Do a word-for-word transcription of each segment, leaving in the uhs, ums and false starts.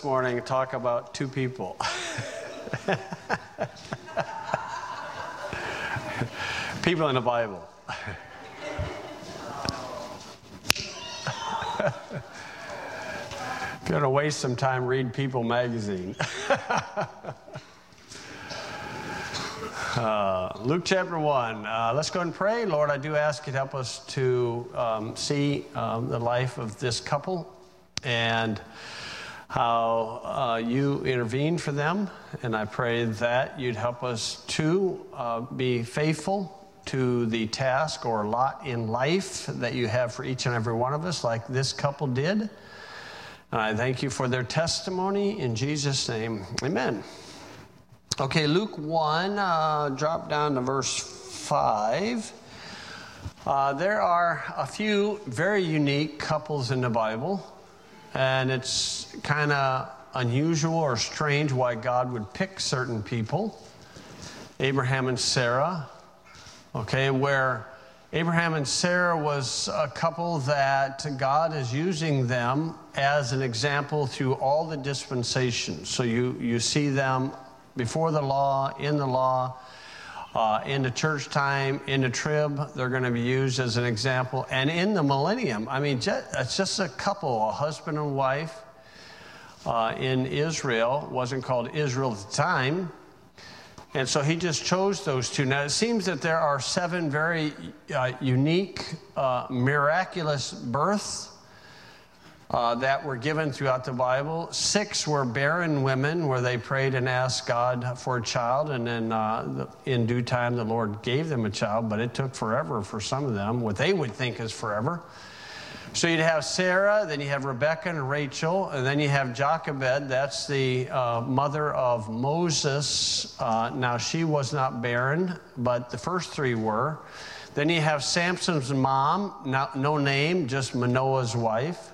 this morning and talk about two people. People in the Bible. If you're going to waste some time, read People magazine. uh, Luke chapter one. Uh, let's go and pray. Lord, I do ask you to help us to um, see um, the life of this couple and how uh, you intervened for them. And I pray that you'd help us to uh, be faithful to the task or lot in life that you have for each and every one of us, like this couple did. And I thank you for their testimony in Jesus' name. Amen. Okay, Luke one, uh, drop down to verse five. Uh, there are a few very unique couples in the Bible, and it's kind of unusual or strange why God would pick certain people. Abraham and Sarah, okay, where Abraham and Sarah was a couple that God is using them as an example through all the dispensations. So you, you see them before the law, in the law, uh, in the church time, in the trib. They're going to be used as an example. And in the millennium, I mean, just, it's just a couple, a husband and wife uh, in Israel. It wasn't called Israel at the time. And so he just chose those two. Now, it seems that there are seven very uh, unique, uh, miraculous births uh, that were given throughout the Bible. Six were barren women where they prayed and asked God for a child. And then uh, in due time, the Lord gave them a child. But it took forever for some of them, what they would think is forever. So you'd have Sarah, then you have Rebecca and Rachel, and then you have Jochebed. That's the uh, mother of Moses. Uh, now, she was not barren, but the first three were. Then you have Samson's mom, not, no name, just Manoah's wife.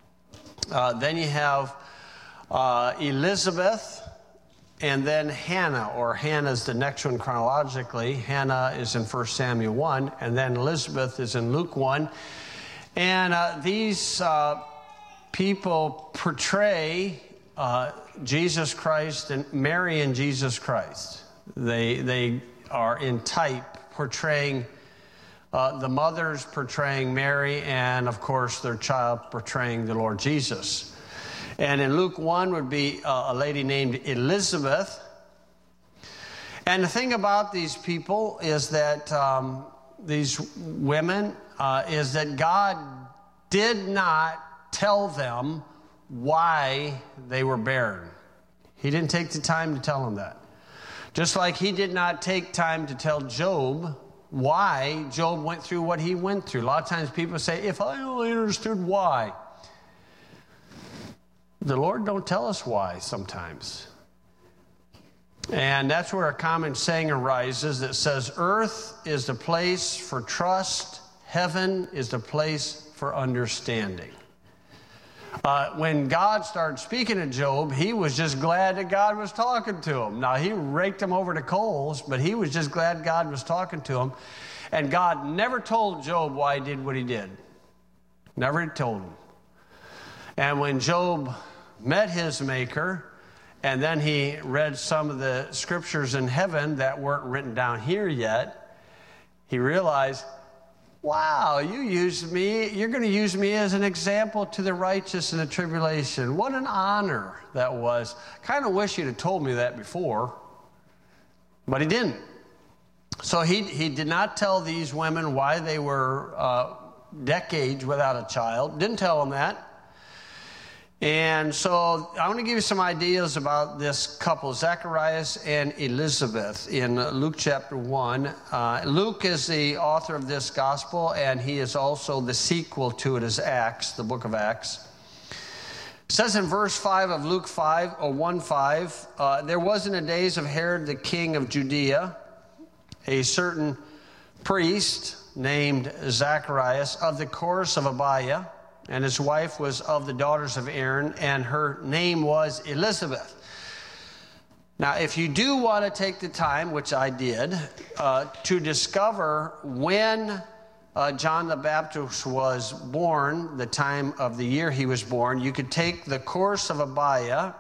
Uh, then you have uh, Elizabeth, and then Hannah, or Hannah's the next one chronologically. Hannah is in First Samuel one, and then Elizabeth is in Luke one. And uh, these uh, people portray uh, Jesus Christ and Mary and Jesus Christ. They, they are in type portraying uh, the mothers portraying Mary, and of course their child portraying the Lord Jesus. And in Luke one would be uh, a lady named Elizabeth. And the thing about these people is that um, these women uh, is that God did not tell them why they were barren. He didn't take the time to tell them that. Just like he did not take time to tell Job why Job went through what he went through. A lot of times people say, if I only understood why. The Lord don't tell us why sometimes. And that's where a common saying arises that says, earth is the place for trust, heaven is the place for understanding. Uh, when God started speaking to Job, he was just glad that God was talking to him. Now, he raked him over the coals, but he was just glad God was talking to him. And God never told Job why he did what he did. Never told him. And when Job met his Maker, and then he read some of the scriptures in heaven that weren't written down here yet, he realized, wow, you used me, you're going to use me as an example to the righteous in the tribulation. What an honor that was. Kind of wish you'd have told me that before, but he didn't. So he, he did not tell these women why they were uh, decades without a child. Didn't tell them that. And so I want to give you some ideas about this couple, Zacharias and Elizabeth, in Luke chapter one. Uh, Luke is the author of this gospel, and he is also the sequel to it as Acts, the book of Acts. It says in verse five of Luke five, or one five, uh, there was in the days of Herod the king of Judea a certain priest named Zacharias of the course of Abiah, and his wife was of the daughters of Aaron, and her name was Elizabeth. Now, if you do want to take the time, which I did, uh, to discover when uh, John the Baptist was born, the time of the year he was born, you could take the course of Abiah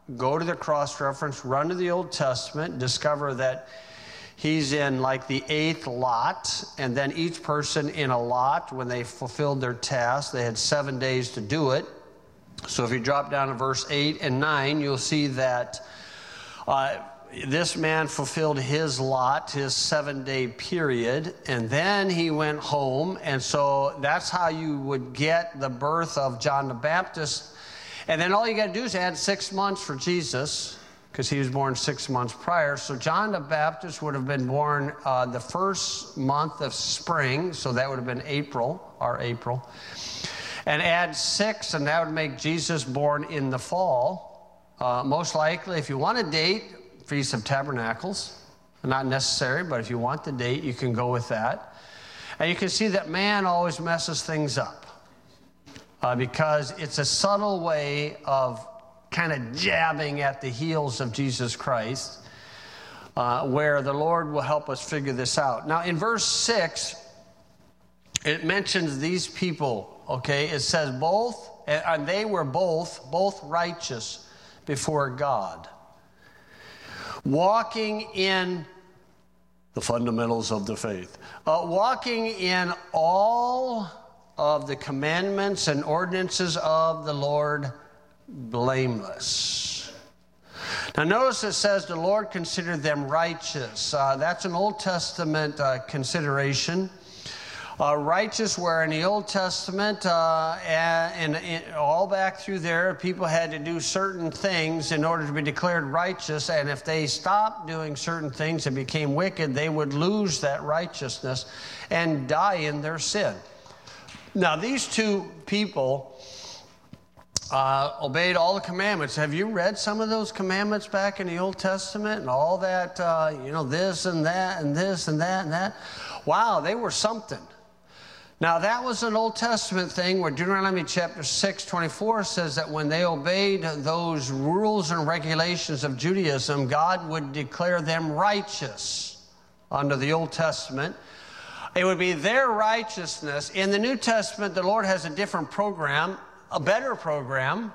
go to the cross-reference, run to the Old Testament, discover that he's in like the eighth lot, and then each person in a lot, when they fulfilled their task, they had seven days to do it. So if you drop down to verse eight and nine, you'll see that uh, this man fulfilled his lot, his seven-day period, and then he went home. And so that's how you would get the birth of John the Baptist. And then all you got to do is add six months for Jesus, because he was born six months prior. So John the Baptist would have been born uh, the first month of spring, so that would have been April, or April. And add six, and that would make Jesus born in the fall. Uh, most likely, if you want a date, Feast of Tabernacles. Not necessary, but if you want the date, you can go with that. And you can see that man always messes things up uh, because it's a subtle way of kind of jabbing at the heels of Jesus Christ, uh, where the Lord will help us figure this out. Now, in verse six, it mentions these people. Okay, it says both, and they were both, both righteous before God, walking in the fundamentals of the faith, uh, walking in all of the commandments and ordinances of the Lord blameless. Now notice it says the Lord considered them righteous. Uh, that's an Old Testament uh, consideration. Uh, righteous, where in the Old Testament uh, and, and all back through there, people had to do certain things in order to be declared righteous, and if they stopped doing certain things and became wicked, they would lose that righteousness and die in their sin. Now, these two people uh, obeyed all the commandments. Have you read some of those commandments back in the Old Testament and all that, uh, you know, this and that and this and that and that? Wow, they were something. Now, that was an Old Testament thing where Deuteronomy chapter six, twenty-four says that when they obeyed those rules and regulations of Judaism, God would declare them righteous under the Old Testament. It would be their righteousness. In the New Testament, the Lord has a different program, a better program,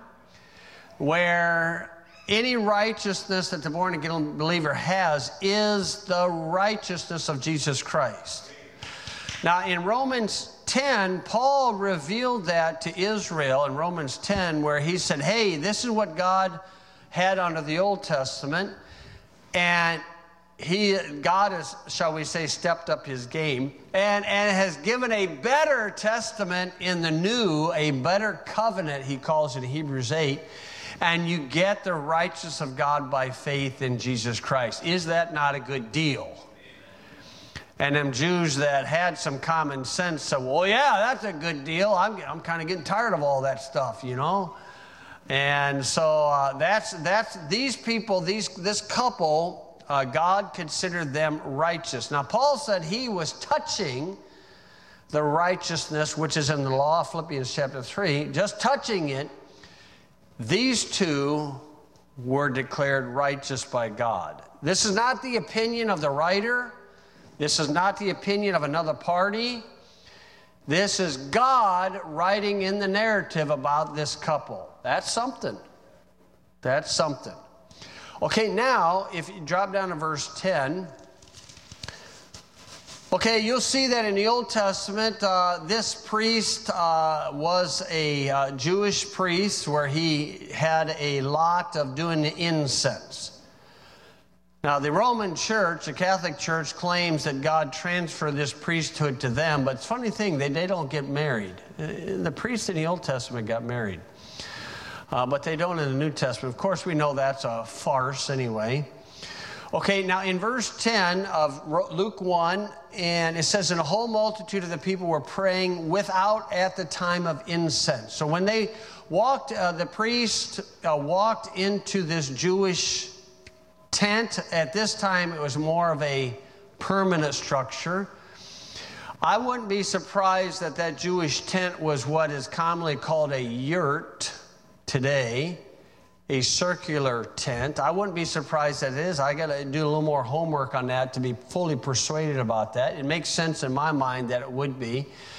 where any righteousness that the born-again believer has is the righteousness of Jesus Christ. Now, in Romans ten, Paul revealed that to Israel in Romans ten, where he said, hey, this is what God had under the Old Testament, and he, God has, shall we say, stepped up his game and, and has given a better testament in the new, a better covenant, he calls it in Hebrews eight, and you get the righteousness of God by faith in Jesus Christ. Is that not a good deal? And them Jews that had some common sense said, well, yeah, that's a good deal. I'm, I'm kind of getting tired of all that stuff, you know. And so uh, that's, that's these people, these, this couple, uh, God considered them righteous. Now, Paul said he was touching the righteousness, which is in the law, Philippians chapter three, just touching it. These two were declared righteous by God. This is not the opinion of the writer. This is not the opinion of another party. This is God writing in the narrative about this couple. That's something. That's something. Okay, now, if you drop down to verse ten, okay, you'll see that in the Old Testament, uh, this priest uh, was a uh, Jewish priest where he had a lot of doing the incense. Now, the Roman Church, the Catholic Church, claims that God transferred this priesthood to them, but it's a funny thing, they, they don't get married. The priests in the Old Testament got married, uh, but they don't in the New Testament. Of course, we know that's a farce anyway. Okay, now in verse ten of Luke one, and it says, and a whole multitude of the people were praying without at the time of incense. So when they walked, uh, the priest uh, walked into this Jewish tent. At this time, it was more of a permanent structure. I wouldn't be surprised that that Jewish tent was what is commonly called a yurt today, a circular tent. I wouldn't be surprised that it is. I got to do a little more homework on that to be fully persuaded about that. It makes sense in my mind that it would be.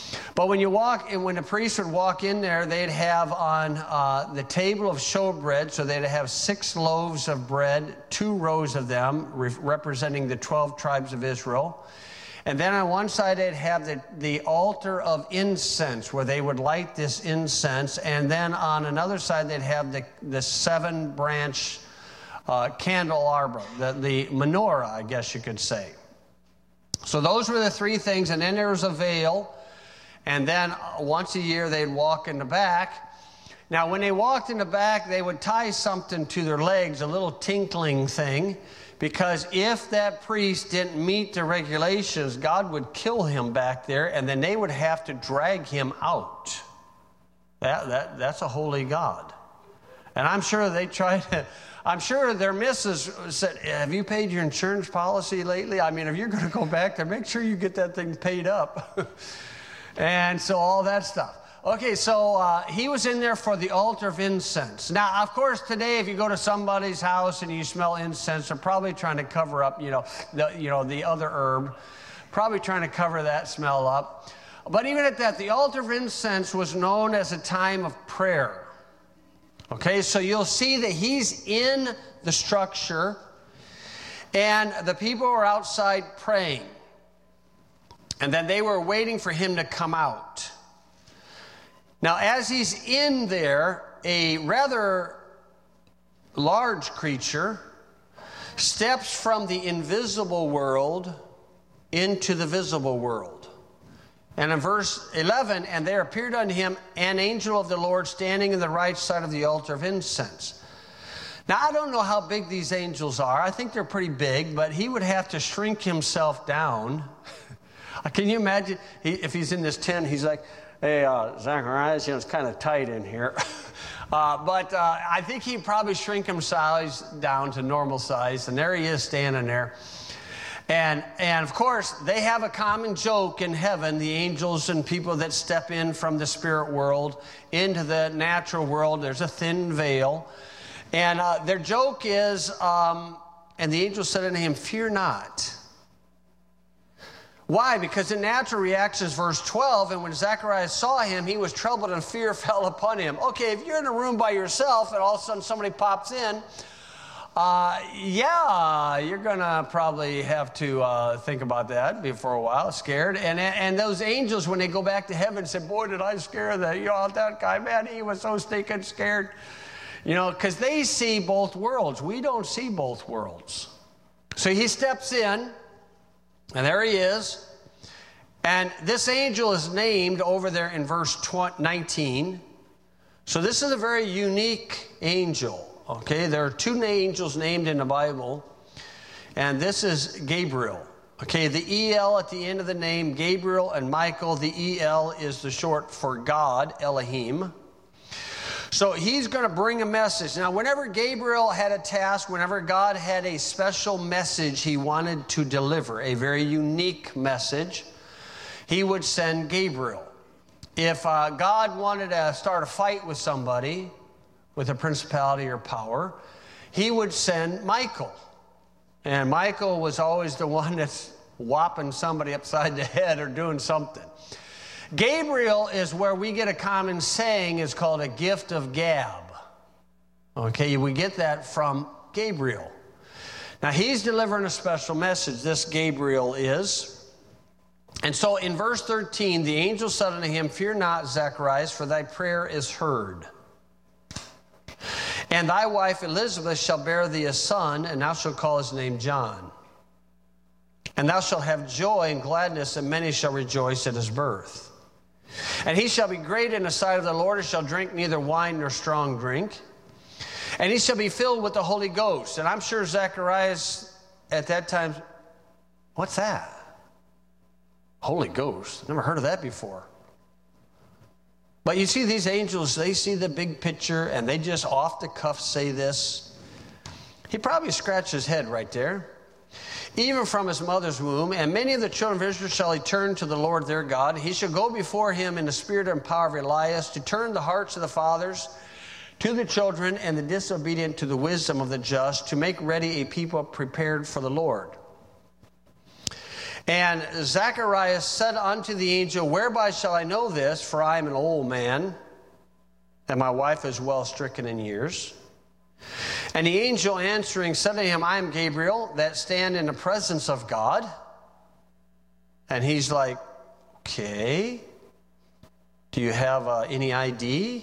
But when you walk, and when the priest would walk in there, they'd have on uh, the table of showbread, so they'd have six loaves of bread, two rows of them, re- representing the twelve tribes of Israel. And then on one side, they'd have the, the altar of incense, where they would light this incense. And then on another side, they'd have the, the seven-branch uh, candelabra, the, the menorah, I guess you could say. So those were the three things. And then there was a veil. And then once a year, they'd walk in the back. Now, when they walked in the back, they would tie something to their legs, a little tinkling thing, because if that priest didn't meet the regulations, God would kill him back there, and then they would have to drag him out. That, that, that's a holy God. And I'm sure they tried to, I'm sure their missus said, have you paid your insurance policy lately? I mean, if you're going to go back there, make sure you get that thing paid up. And so all that stuff. Okay, so uh, he was in there for the altar of incense. Now, of course, today, if you go to somebody's house and you smell incense, they're probably trying to cover up, you know, the, you know, the other herb, probably trying to cover that smell up. But even at that, the altar of incense was known as a time of prayer. Okay, so you'll see that he's in the structure, and the people are outside praying. And then they were waiting for him to come out. Now, as he's in there, a rather large creature steps from the invisible world into the visible world. And in verse eleven, and there appeared unto him an angel of the Lord standing in the right side of the altar of incense. Now, I don't know how big these angels are. I think they're pretty big, but he would have to shrink himself down. Can you imagine he, if he's in this tent, he's like, hey, uh, Zacharias, you know, it's kind of tight in here. uh, but uh, I think he'd probably shrink himself down to normal size. And there he is standing there. And, and of course, they have a common joke in heaven, the angels and people that step in from the spirit world into the natural world. There's a thin veil. And uh, their joke is, um, and the angel said unto him, fear not. Why? Because the natural reaction is verse twelve, and when Zacharias saw him, he was troubled and fear fell upon him. Okay, if you're in a room by yourself and all of a sudden somebody pops in, uh, yeah, you're going to probably have to uh, think about that for a while, scared. And, and those angels, when they go back to heaven, say, boy, did I scare that, you know, that guy, man, he was so stinking scared. You know, because they see both worlds. We don't see both worlds. So he steps in. And there he is. And this angel is named over there in verse nineteen. So this is a very unique angel. Okay, there are two angels named in the Bible. And this is Gabriel. Okay, the E L at the end of the name, Gabriel and Michael. The E L is the short for God, Elohim. So he's going to bring a message. Now, whenever Gabriel had a task, whenever God had a special message he wanted to deliver, a very unique message, he would send Gabriel. If uh, God wanted to start a fight with somebody, with a principality or power, he would send Michael. And Michael was always the one that's whopping somebody upside the head or doing something. Gabriel is where we get a common saying. It's called a gift of gab. Okay, we get that from Gabriel. Now, he's delivering a special message, this Gabriel is. And so in verse thirteen, the angel said unto him, fear not, Zacharias, for thy prayer is heard. And thy wife Elizabeth shall bear thee a son, and thou shalt call his name John. And thou shalt have joy and gladness, and many shall rejoice at his birth. And he shall be great in the sight of the Lord, and shall drink neither wine nor strong drink. And he shall be filled with the Holy Ghost. And I'm sure Zacharias at that time, what's that? Holy Ghost. Never heard of that before. But you see these angels, they see the big picture, and they just off the cuff say this. He probably scratched his head right there. Even from his mother's womb, and many of the children of Israel shall he turn to the Lord their God. He shall go before him in the spirit and power of Elias, to turn the hearts of the fathers to the children, and the disobedient to the wisdom of the just, to make ready a people prepared for the Lord. And Zacharias said unto the angel, whereby shall I know this? For I am an old man, and my wife is well stricken in years. And the angel answering said to him, I am Gabriel, that stand in the presence of God. And he's like, okay. Do you have uh, any I D?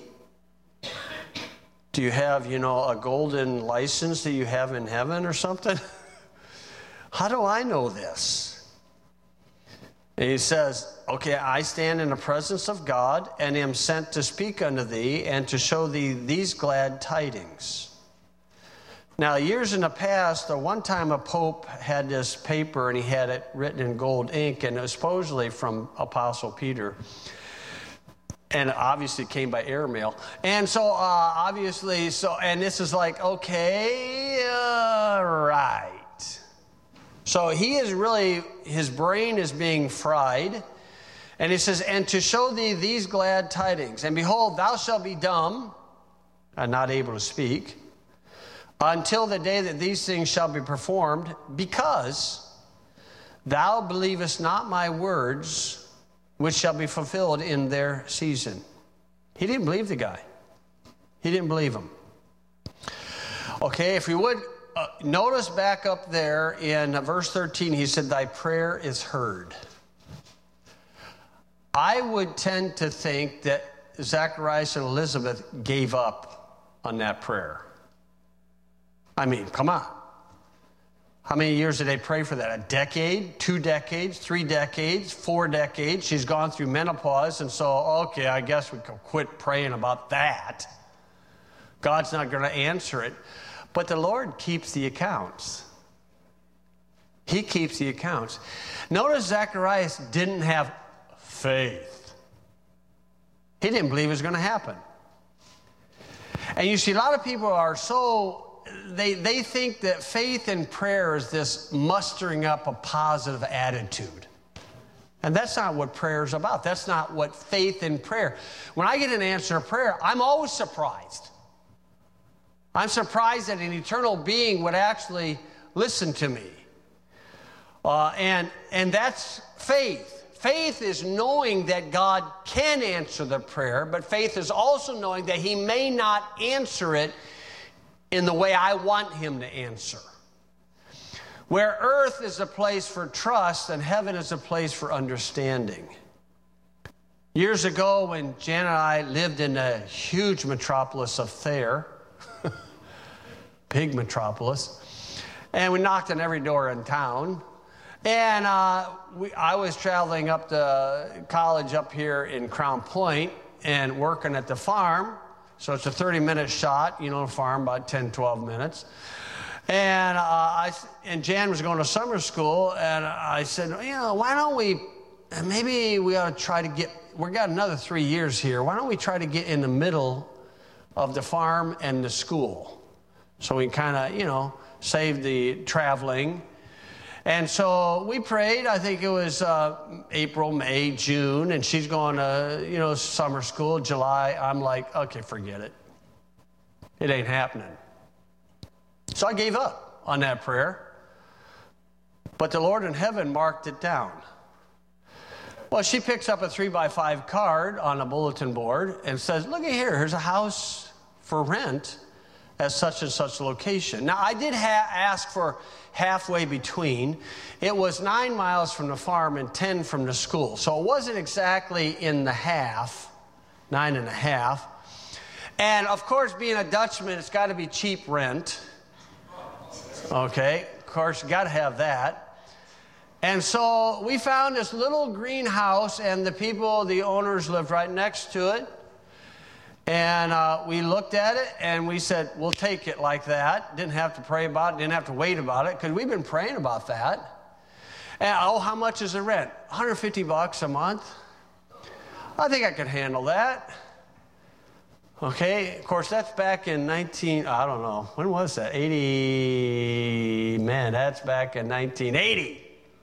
Do you have, you know, a golden license that you have in heaven or something? How do I know this? And he says, okay, I stand in the presence of God and am sent to speak unto thee and to show thee these glad tidings. Now, years in the past, the one time a pope had this paper and he had it written in gold ink, and it was supposedly from Apostle Peter. And obviously it came by airmail. And so, uh, obviously, so, and this is like, okay, uh, right. So he is really, his brain is being fried. And he says, and to show thee these glad tidings. And behold, thou shalt be dumb, and not able to speak, until the day that these things shall be performed, because thou believest not my words, which shall be fulfilled in their season. He didn't believe the guy. He didn't believe him. Okay, if we would, uh, notice back up there in verse thirteen, he said, thy prayer is heard. I would tend to think that Zacharias and Elizabeth gave up on that prayer. I mean, come on. How many years did they pray for that? A decade, two decades, three decades, four decades? She's gone through menopause, and so, okay, I guess we can quit praying about that. God's not going to answer it. But the Lord keeps the accounts. He keeps the accounts. Notice Zacharias didn't have faith. He didn't believe it was going to happen. And you see, a lot of people are so, they, they think that faith and prayer is this mustering up a positive attitude. And that's not what prayer is about. That's not what faith and prayer. When I get an answer to prayer, I'm always surprised. I'm surprised that an eternal being would actually listen to me. Uh, and, and that's faith. Faith is knowing that God can answer the prayer, but faith is also knowing that he may not answer it in the way I want him to answer. Where earth is a place for trust and heaven is a place for understanding. Years ago, when Jan and I lived in the huge metropolis of Thayer, big metropolis, and we knocked on every door in town. And uh, we, I was traveling up to college up here in Crown Point and working at the farm. So it's a thirty-minute shot, you know, a farm, about ten, twelve minutes. And, uh, I, and Jan was going to summer school, and I said, you know, why don't we, maybe we ought to try to get, we've got another three years here. Why don't we try to get in the middle of the farm and the school? So we kind of, you know, save the traveling. And so we prayed. I think it was uh, April, May, June, and she's going to, you know, summer school, July. I'm like, okay, forget it. It ain't happening. So I gave up on that prayer. But the Lord in heaven marked it down. Well, she picks up a three by five card on a bulletin board and says, look at here, here's a house for rent at such and such location. Now, I did ha- ask for halfway between. It was nine miles from the farm and ten from the school. So it wasn't exactly in the half, nine and a half. And, of course, being a Dutchman, it's got to be cheap rent. Okay, of course, you got to have that. And so we found this little greenhouse, and the people, the owners, lived right next to it. And uh, we looked at it, and we said, we'll take it like that. Didn't have to pray about it, didn't have to wait about it, because we've been praying about that. And, oh, how much is the rent? one hundred fifty bucks a month. I think I could handle that. Okay, of course, that's back in nineteen, I don't know, when was that? eighty, man, that's back in nineteen eighty.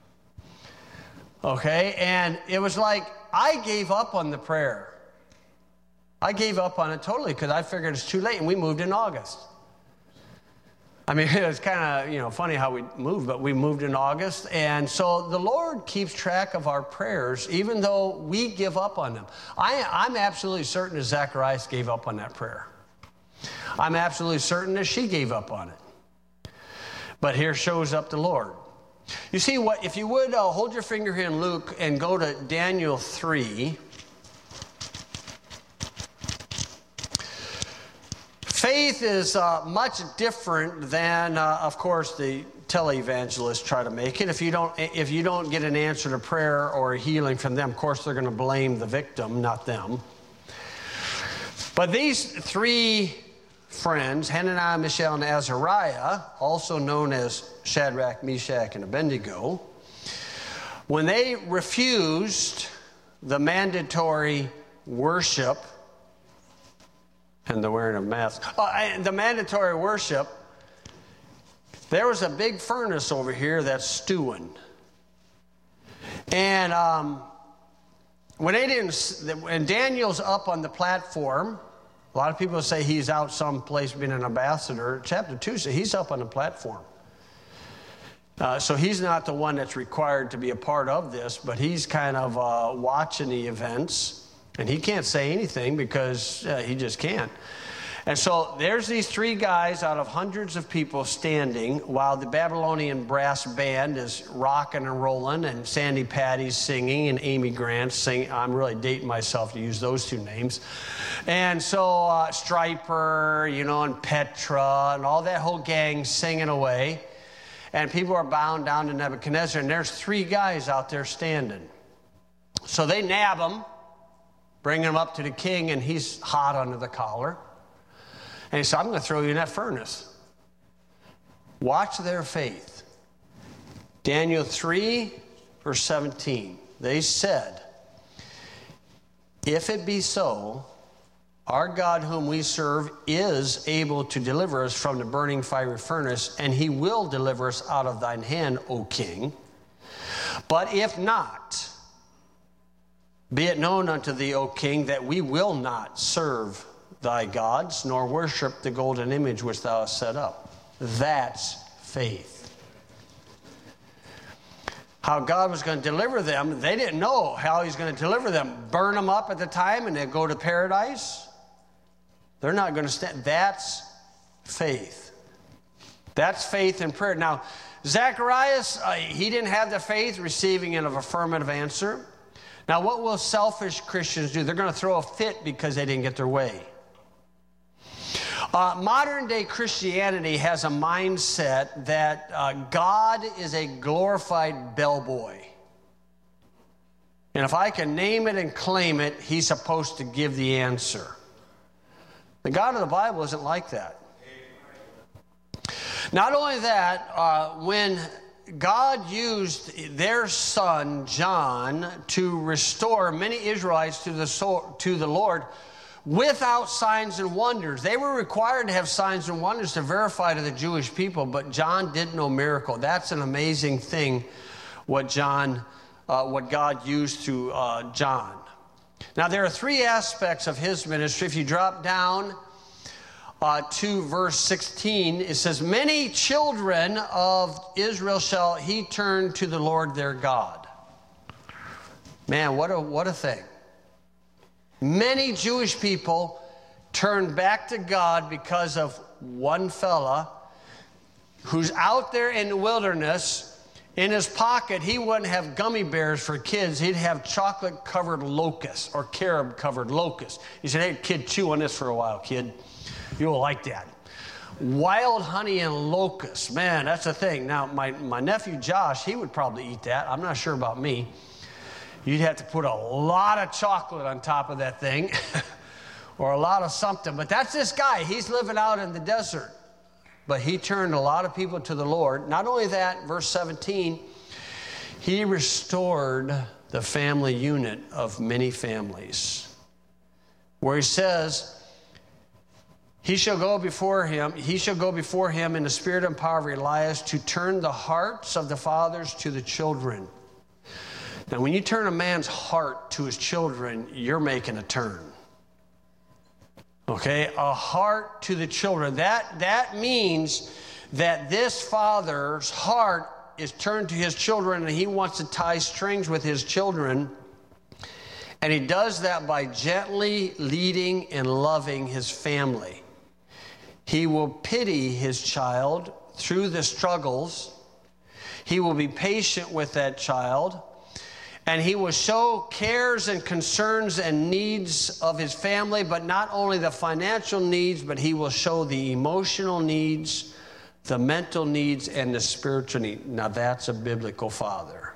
Okay, and it was like, I gave up on the prayer. I gave up on it totally because I figured it's too late, and we moved in August. I mean, it's kind of, you know, funny how we moved, but we moved in August. And so the Lord keeps track of our prayers, even though we give up on them. I, I'm absolutely certain that Zacharias gave up on that prayer. I'm absolutely certain that she gave up on it. But here shows up the Lord. You see what, if you would uh, hold your finger here in Luke and go to Daniel three. Faith is uh, much different than, uh, of course, the televangelists try to make it. If you don't, if you don't get an answer to prayer or a healing from them, of course, they're going to blame the victim, not them. But these three friends, Hananiah, Mishael, and Azariah, also known as Shadrach, Meshach, and Abednego, when they refused the mandatory worship and the wearing of masks. Oh, and the mandatory worship, there was a big furnace over here that's stewing. And um, when they didn't, when Daniel's up on the platform, a lot of people say he's out someplace being an ambassador. Chapter two says he's up on the platform. Uh, so he's not the one that's required to be a part of this, but he's kind of uh, watching the events. And he can't say anything because uh, he just can't. And so there's these three guys out of hundreds of people standing while the Babylonian brass band is rocking and rolling, and Sandy Patty's singing and Amy Grant's singing. I'm really dating myself to use those two names. And so uh, Stryper, you know, and Petra and all that whole gang singing away. And people are bowing down to Nebuchadnezzar, and there's three guys out there standing. So they nab him, bring him up to the king, and he's hot under the collar. And he said, I'm going to throw you in that furnace. Watch their faith. Daniel three, verse seventeen. They said, if it be so, our God whom we serve is able to deliver us from the burning fiery furnace, and he will deliver us out of thine hand, O king. But if not, be it known unto thee, O king, that we will not serve thy gods, nor worship the golden image which thou hast set up. That's faith. How God was going to deliver them, they didn't know how he's going to deliver them. Burn them up at the time and they go to paradise? They're not going to stand. That's faith. That's faith in prayer. Now, Zacharias, uh, he didn't have the faith receiving an affirmative answer. Now, what will selfish Christians do? They're going to throw a fit because they didn't get their way. Uh, modern day Christianity has a mindset that uh, God is a glorified bellboy. And if I can name it and claim it, he's supposed to give the answer. The God of the Bible isn't like that. Not only that, uh, when God used their son, John, to restore many Israelites to the, so to the Lord without signs and wonders. They were required to have signs and wonders to verify to the Jewish people, but John did no miracle. That's an amazing thing, what John, uh, what God used through uh, John. Now, there are three aspects of his ministry. If you drop down Uh, to verse sixteen, it says, many children of Israel shall he turn to the Lord their God. Man, what a, what a thing. Many Jewish people turned back to God because of one fella who's out there in the wilderness. In his pocket, he wouldn't have gummy bears for kids. He'd have chocolate-covered locusts or carob-covered locusts. He said, hey, kid, chew on this for a while, kid. You'll like that. Wild honey and locusts. Man, that's the thing. Now, my, my nephew Josh, he would probably eat that. I'm not sure about me. You'd have to put a lot of chocolate on top of that thing or a lot of something. But that's this guy. He's living out in the desert. But he turned a lot of people to the Lord. Not only that, verse seventeen, he restored the family unit of many families. Where he says, He shall go before him, he shall go before him in the spirit and power of Elias to turn the hearts of the fathers to the children. Now, when you turn a man's heart to his children, you're making a turn. Okay? A heart to the children. That, that means that this father's heart is turned to his children, and he wants to tie strings with his children. And he does that by gently leading and loving his family. He will pity his child through the struggles. He will be patient with that child. And he will show cares and concerns and needs of his family, but not only the financial needs, but he will show the emotional needs, the mental needs, and the spiritual needs. Now that's a biblical father.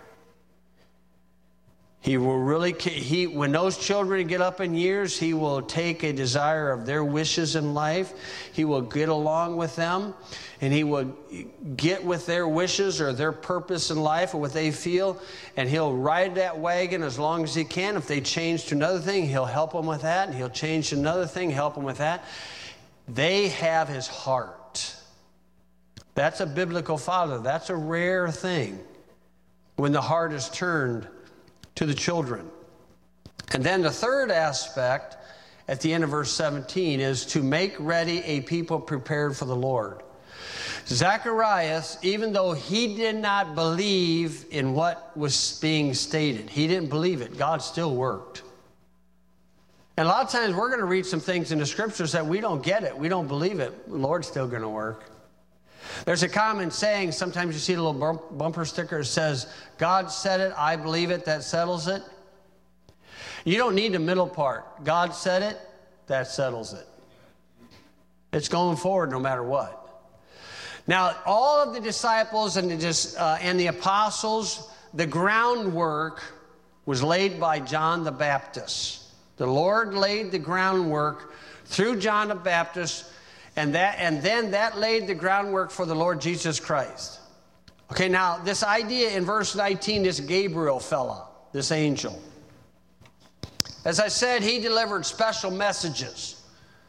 He will really, he, when those children get up in years, he will take a desire of their wishes in life. He will get along with them, and he will get with their wishes or their purpose in life or what they feel, and he'll ride that wagon as long as he can. If they change to another thing, he'll help them with that, and he'll change to another thing, help them with that. They have his heart. That's a biblical father. That's a rare thing when the heart is turned to the children. And then the third aspect at the end of verse seventeen is to make ready a people prepared for the Lord. Zacharias, even though he did not believe in what was being stated, he didn't believe it, God still worked. And a lot of times we're going to read some things in the scriptures that we don't get it, we don't believe it, the Lord's still going to work. There's a common saying, sometimes you see a little bump, bumper sticker that says, God said it, I believe it, that settles it. You don't need the middle part. God said it, that settles it. It's going forward no matter what. Now, all of the disciples and the, uh, and the apostles, the groundwork was laid by John the Baptist. The Lord laid the groundwork through John the Baptist, And, that, and then that laid the groundwork for the Lord Jesus Christ. Okay, now this idea in verse nineteen, this Gabriel fella, this angel. As I said, he delivered special messages.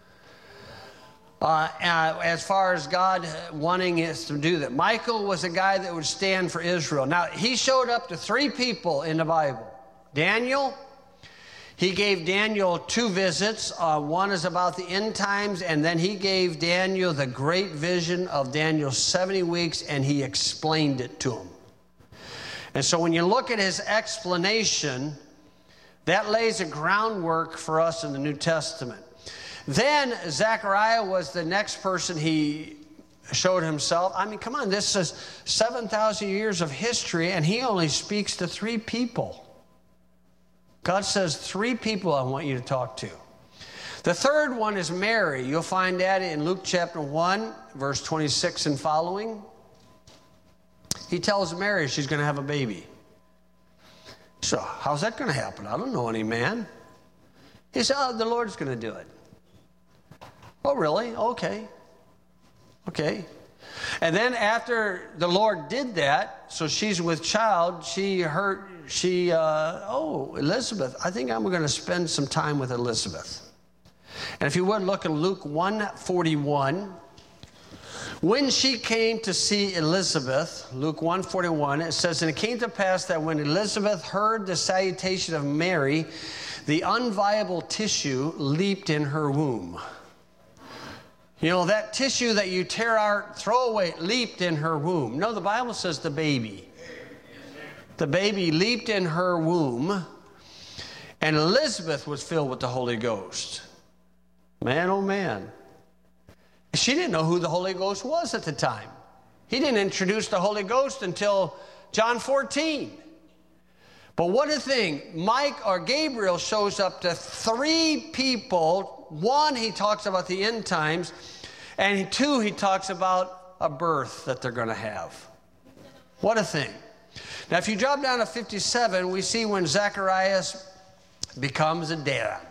Uh, uh, as far as God wanting us to do that. Michael was a guy that would stand for Israel. Now, he showed up to three people in the Bible. Daniel. He gave Daniel two visits. Uh, one is about the end times, and then he gave Daniel the great vision of Daniel's seventy weeks, and he explained it to him. And so when you look at his explanation, that lays a groundwork for us in the New Testament. Then Zechariah was the next person he showed himself. I mean, come on, this is seven thousand years of history, and he only speaks to three people. God says, three people I want you to talk to. The third one is Mary. You'll find that in Luke chapter one, verse twenty-six and following. He tells Mary she's going to have a baby. So, how's that going to happen? I don't know any man. He said, oh, the Lord's going to do it. Oh, really? Okay. Okay. And then after the Lord did that, so she's with child, she heard, she, uh, oh, Elizabeth, I think I'm going to spend some time with Elizabeth. And if you would, look at Luke one forty-one. When she came to see Elizabeth, Luke one forty-one, it says, and it came to pass that when Elizabeth heard the salutation of Mary, the unviable tissue leaped in her womb. You know, that tissue that you tear out, throw away, leaped in her womb. No, the Bible says the baby. The baby leaped in her womb, and Elizabeth was filled with the Holy Ghost. Man, oh man. She didn't know who the Holy Ghost was at the time. He didn't introduce the Holy Ghost until John fourteen. But what a thing. Mike or Gabriel shows up to three people. One, he talks about the end times. And two, he talks about a birth that they're going to have. What a thing. Now, if you drop down to fifty-seven, we see when Zacharias becomes a dad.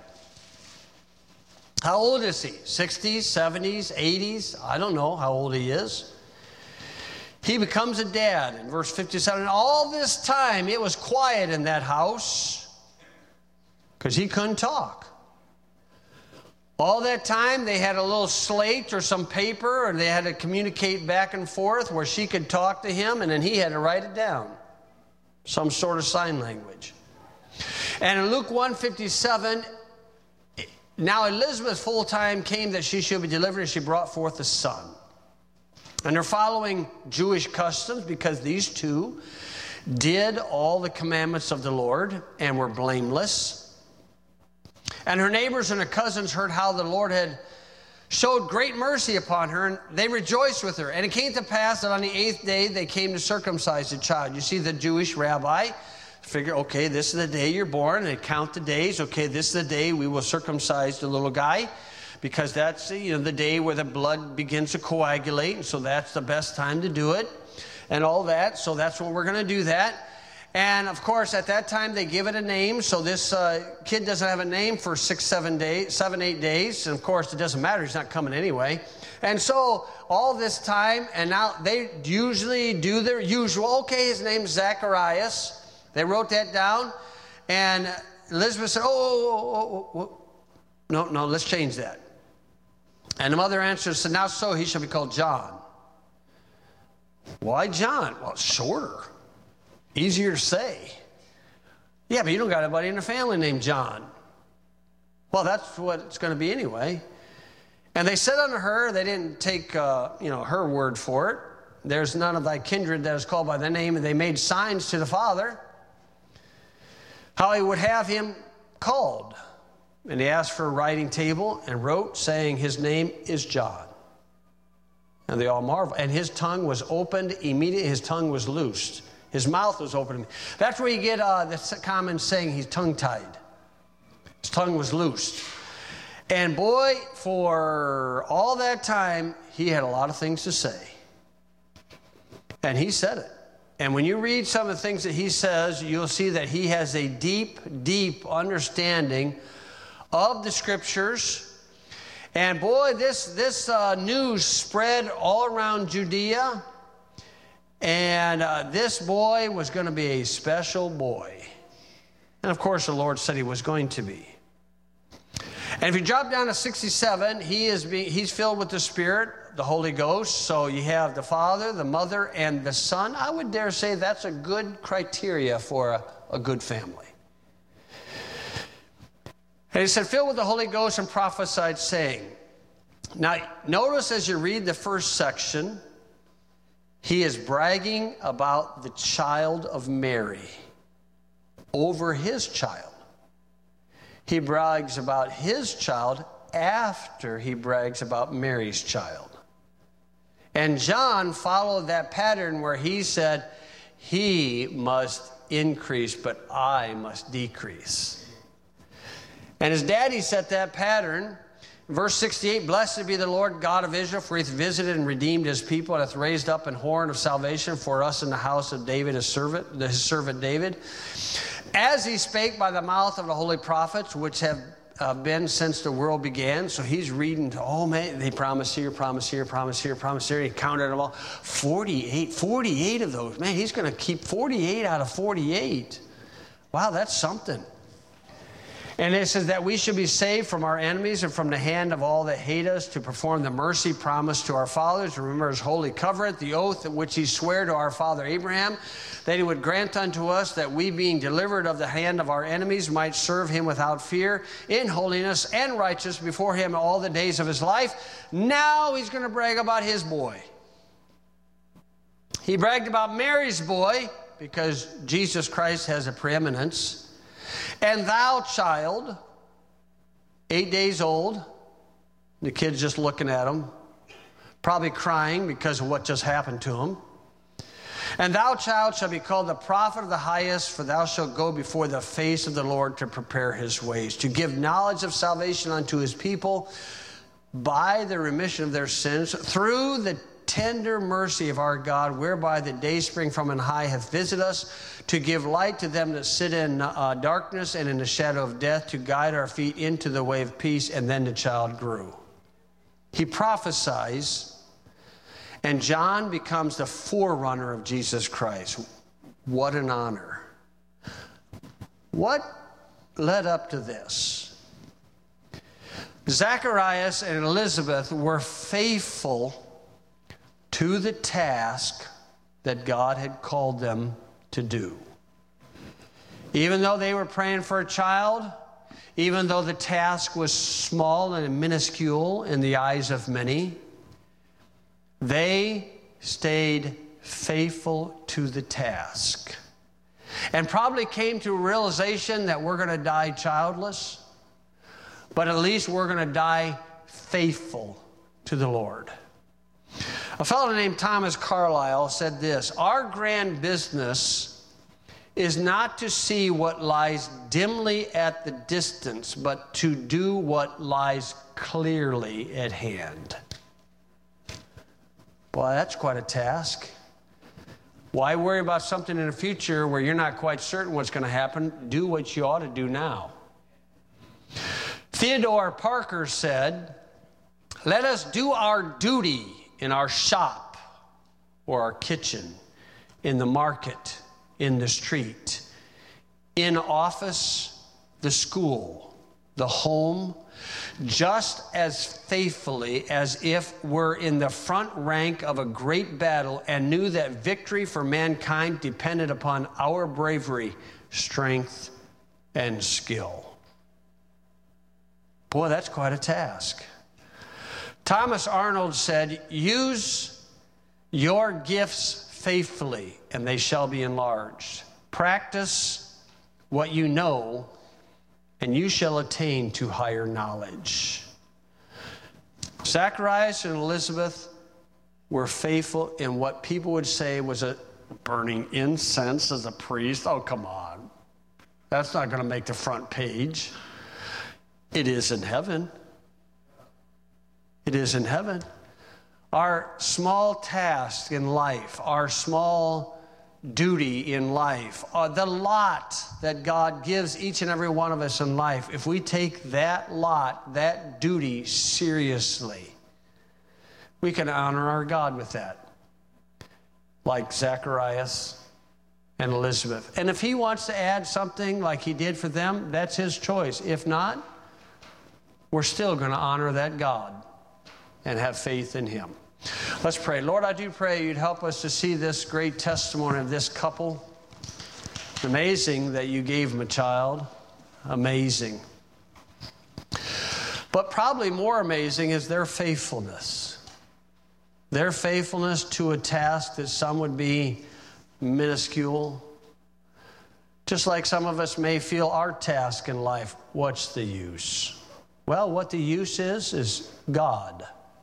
How old is he? sixties, seventies, eighties? I don't know how old he is. He becomes a dad in verse fifty-seven. And all this time, it was quiet in that house because he couldn't talk. All that time, they had a little slate or some paper, and they had to communicate back and forth where she could talk to him, and then he had to write it down. Some sort of sign language. And in Luke one fifty-seven, now Elizabeth's full time came that she should be delivered, and she brought forth a son. And they're following Jewish customs because these two did all the commandments of the Lord and were blameless. And her neighbors and her cousins heard how the Lord had showed great mercy upon her, and they rejoiced with her. And it came to pass that on the eighth day they came to circumcise the child. You see, the Jewish rabbi figure, okay, this is the day you're born, and they count the days. Okay, this is the day we will circumcise the little guy, because that's, you know, the day where the blood begins to coagulate, and so that's the best time to do it, and all that. So that's when we're going to do that. And of course, at that time they give it a name. So this uh, kid doesn't have a name for six, seven days, seven, eight days. And of course, it doesn't matter; he's not coming anyway. And so all this time, and now they usually do their usual. Okay, his name's Zacharias. They wrote that down, and Elizabeth said, "Oh, oh, oh, oh, oh. no, no, let's change that." And the mother answered, said, "Now so, he shall be called John." Why John? Well, it's shorter, easier to say. Yeah, but you don't got anybody in the family named John. Well, that's what it's going to be anyway. And they said unto her, they didn't take uh, you know, her word for it. There's none of thy kindred that is called by thy name. And they made signs to the father how he would have him called. And he asked for a writing table and wrote, saying, his name is John. And they all marveled. And his tongue was opened immediately. His tongue was loosed. His mouth was open. That's where you get uh, the common saying, he's tongue-tied. His tongue was loosed. And boy, for all that time, he had a lot of things to say. And he said it. And when you read some of the things that he says, you'll see that he has a deep, deep understanding of the Scriptures. And boy, this, this uh, news spread all around Judea. And uh, this boy was going to be a special boy. And of course, the Lord said he was going to be. And if you drop down to sixty-seven, he is being, he's filled with the Spirit, the Holy Ghost. So you have the Father, the Mother, and the Son. I would dare say that's a good criteria for a, a good family. And he said, filled with the Holy Ghost, and prophesied, saying. Now, notice as you read the first section, he is bragging about the child of Mary over his child. He brags about his child after he brags about Mary's child. And John followed that pattern where he said, he must increase, but I must decrease. And his daddy set that pattern. Verse sixty-eight, blessed be the Lord God of Israel, for he hath visited and redeemed his people, and hath raised up an horn of salvation for us in the house of David, his servant, his servant David. As he spake by the mouth of the holy prophets, which have uh, been since the world began. So he's reading, to, oh man, they promise here, promise here, promise here, promise here. He counted them all. forty-eight, forty-eight of those. Man, he's going to keep forty-eight out of forty-eight. Wow, that's something. And it says that we should be saved from our enemies and from the hand of all that hate us, to perform the mercy promised to our fathers, to remember his holy covenant, the oath in which he sware to our father Abraham, that he would grant unto us that we, being delivered of the hand of our enemies, might serve him without fear, in holiness and righteousness before him all the days of his life. Now he's going to brag about his boy. He bragged about Mary's boy because Jesus Christ has a preeminence. And thou, child, eight days old, the kid's just looking at him, probably crying because of what just happened to him. And thou, child, shalt be called the prophet of the highest, for thou shalt go before the face of the Lord to prepare his ways, to give knowledge of salvation unto his people by the remission of their sins, through the tender mercy of our God, whereby the dayspring from on high hath visited us, to give light to them that sit in uh, darkness and in the shadow of death, to guide our feet into the way of peace. And then the child grew. He prophesies, and John becomes the forerunner of Jesus Christ. What an honor. What led up to this? Zacharias and Elizabeth were faithful to the task that God had called them to do. Even though they were praying for a child, even though the task was small and minuscule in the eyes of many, They stayed faithful to the task and probably came to a realization that we're going to die childless, but at least we're going to die faithful to the Lord. A fellow named Thomas Carlyle said this: our grand business is not to see what lies dimly at the distance, but to do what lies clearly at hand. Boy, that's quite a task. Why worry about something in the future where you're not quite certain what's going to happen? Do what you ought to do now. Theodore Parker said, let us do our duty in our shop or our kitchen, in the market, in the street, in office, the school, the home, just as faithfully as if we're in the front rank of a great battle and knew that victory for mankind depended upon our bravery, strength, and skill. Boy, that's quite a task. Thomas Arnold said, use your gifts faithfully, and they shall be enlarged. Practice what you know, and you shall attain to higher knowledge. Zacharias and Elizabeth were faithful in what people would say was a burning incense as a priest. Oh, come on. That's not going to make the front page. It is in heaven. It is in heaven. Our small task in life, our small duty in life, uh, the lot that God gives each and every one of us in life, if we take that lot, that duty seriously, we can honor our God with that, like Zacharias and Elizabeth. And if he wants to add something like he did for them, that's his choice. If not, we're still going to honor that God and have faith in him. Let's pray. Lord, I do pray you'd help us to see this great testimony of this couple. Amazing that you gave them a child. Amazing. But probably more amazing is their faithfulness. Their faithfulness to a task that some would be minuscule. Just like some of us may feel our task in life, what's the use? Well, what the use is, is God.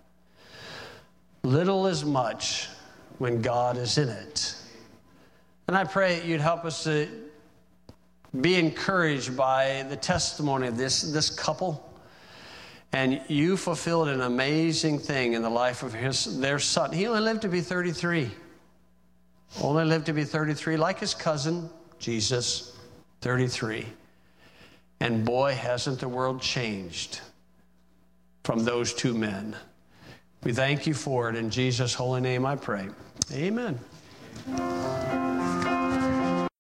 Little is much when God is in it. And I pray you'd help us to be encouraged by the testimony of this, this couple. And you fulfilled an amazing thing in the life of his, their son. He only lived to be thirty-three. Only lived to be thirty-three, like his cousin, Jesus, thirty-three. And boy, hasn't the world changed from those two men. We thank you for it. In Jesus' holy name I pray. Amen.